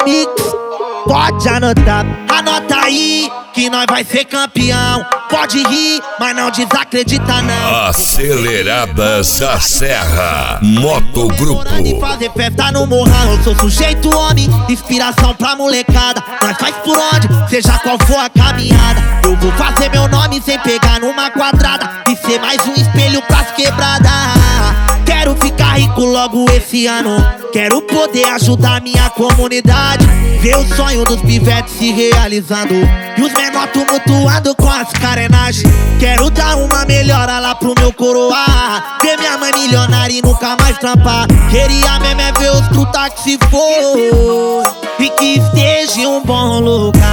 Mix, pode anotar, anota aí que nós vai ser campeão. Pode rir, mas não desacredita não. Aceleradas da Serra Motogrupo. De fazer festa no morrão, eu sou sujeito homem, inspiração pra molecada. Nós faz por onde, seja qual for a caminhada. Eu vou fazer meu nome sem pegar numa quadrada e ser mais um espelho pras quebradas. Quero ficar rico logo esse ano, quero poder ajudar minha comunidade, ver o sonho dos pivetes se realizando e os menor tumultuando com as carenagens. Quero dar uma melhora lá pro meu coroar, ver minha mãe milionária e nunca mais trampar. Queria mesmo é ver os truta que se for e que esteja em um bom lugar,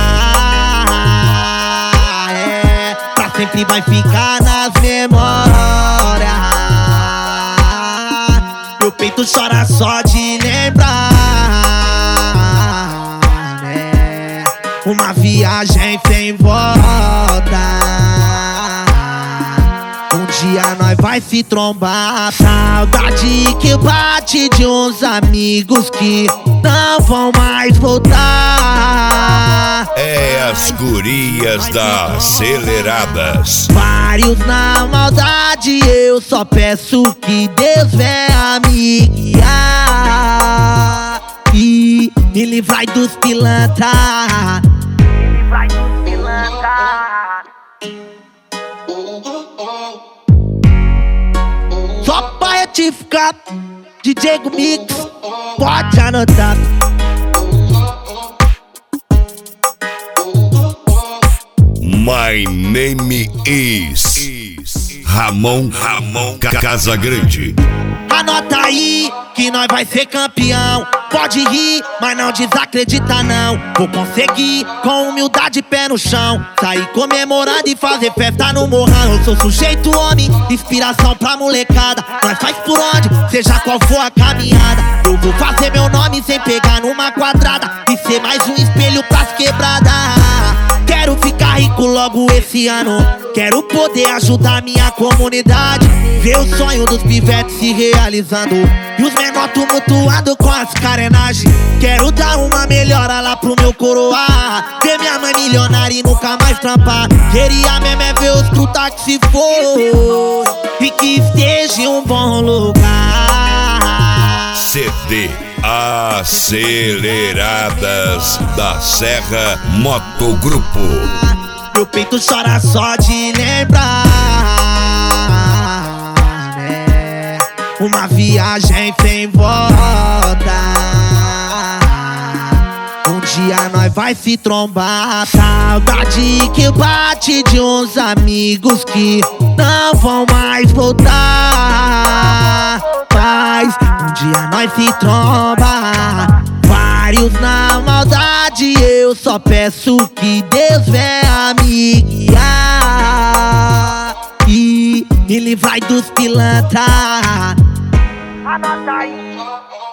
pra sempre vai ficar nas memórias. Meu peito chora só de lembrar, né? Uma viagem sem volta. Um dia nós vai se trombar. Saudade que bate de uns amigos que não vão mais voltar. É as gurias da Aceleradas. Vários na maldade, eu só peço que Deus venha me guiar e me livrai dos pilantra. Só pra retificar, DJ Mix, pode anotar. My name is Ramon Casagrande. Anota aí que nós vai ser campeão. Pode rir, mas não desacredita não. Vou conseguir com humildade e pé no chão, sair comemorando e fazer festa no morrão. Eu sou sujeito homem, inspiração pra molecada. Nós faz por onde, seja qual for a caminhada. Eu vou fazer meu nome sem pegar numa quadrada e ser mais um espelho pras quebradas. Quero ficar rico logo esse ano, quero poder ajudar minha comunidade, ver o sonho dos pivetes se realizando e os menor tumultuando com as carenagens. Quero dar uma melhora lá pro meu coroar, ver minha mãe milionária e nunca mais trampar. Queria mesmo é ver os truta que se for e que esteja em um bom lugar. CD Aceleradas da Serra Motogrupo. Meu peito chora só de lembrar, né? Uma viagem sem volta. Um dia nós vai se trombar. Saudade que bate de uns amigos que não vão mais voltar. Mas um dia nós se tromba. Vários na maldade, eu só peço que Deus venha me guiar e me livrai dos pilantra. Anota aí.